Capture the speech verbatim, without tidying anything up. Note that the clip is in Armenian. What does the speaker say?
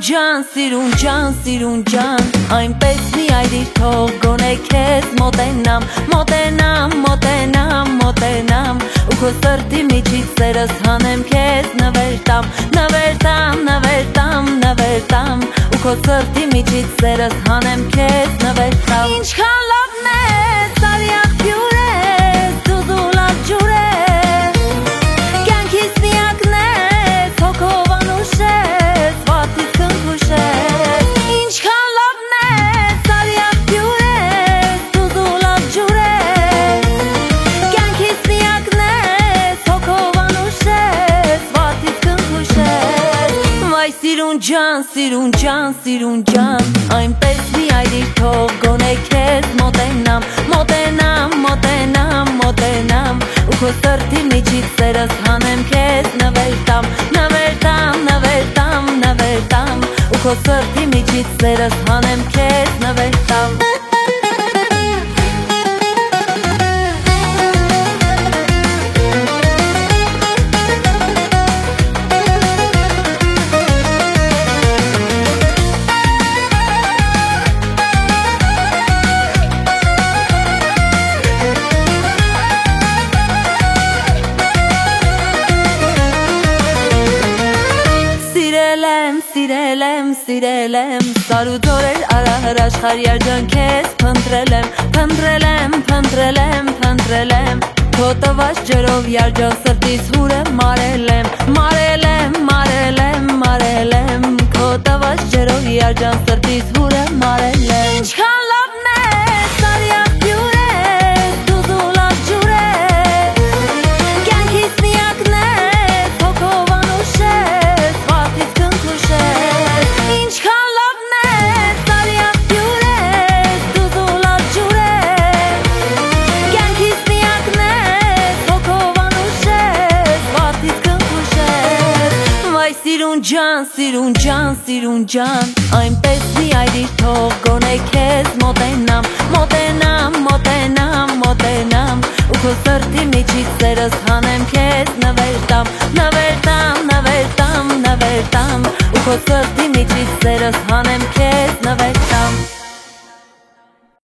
ջան, սիրուն ջան, սիրուն ջան, այնպես մի այդիր թող գոնե քեզ մոտենամ, մոտենամ, մոտենամ, մոտենամ, ու քո սրտի միջից սերս հանեմ քեզ նվեր տամ, նվեր տամ, նվեր տամ, նվեր տամ, ու քո սրտի միջից սերս հանեմ քեզ նվեր տամ։ Ինչքան լավն ես, արի աղբյուր ես, դու զուլակ ջուր ես, կյանքիս միակն ես, հոգով անուշ ես, վատից քնքուշ ես։ Ինչքան լավն ես, արի աղբյուր ես, դու զուլակ ջուր ես, կյանքիս միակն ես, հոգով անուշ ես, վատից քնքուշ ես։ Վայ սիրուն ջան, սիրուն ջան, սիրուն ջան, այնպես մի այդիր թող գոնե քեզ մոտենամ, մոտենամ, մոտենամ, մոտենամ, ու քո սրտի միջից սերս հանեմ քեզ նվեր տամ, նվեր տամ, նվեր տամ, նվեր տամ, ու քո սրտի միջից սերս հանեմ քեզ նվեր տամ։ Սիրել եմ, սիրել եմ, սարու դորեր արահր աշխար երջան քեզ փնտրել եմ, փնտրել եմ, փնտրել եմ, փնտրել եմ, քո տված ջրով երջան սրտիս հուրը մարել եմ, մարել եմ, մարել եմ, մարել եմ, քո տված ջրով երջան սրտիս հուրը մարել եմ։ Ինչքան լավն ես, արի աղբյուր ես, դու զուլակ ջուր ես, կյանքիս միակն ես, հոգով անուշ ես, վատից քնքուշ ես։ Ինչքան լավն ես, արի աղբյուր ես, դու զուլակ ջուր ես, կյանքիս միակն ես, հոգով անուշ ես, վատից քնքուշ ես։ Վայ սիրուն ջան, սիրուն ջան, սիրուն ջան, այնպես մի այդիր թող գոնե քեզ մոտենամ, մոտենամ, մոտենամ, մոտենամ, ու քո սրտի միջից սերս հանեմ քեզ նվեր տամ, նվեր տամ, նվեր տամ, նվեր տամ, ու քո սրտի միջից սերս հանեմ քեզ նվեր